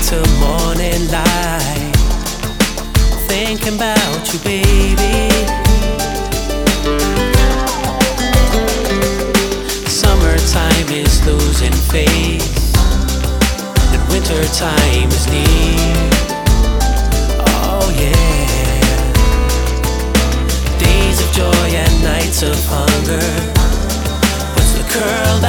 till morning light, thinking about you, baby. Summertime is losing face, and wintertime is near. Oh yeah, days of joy and nights of hunger. What's the curl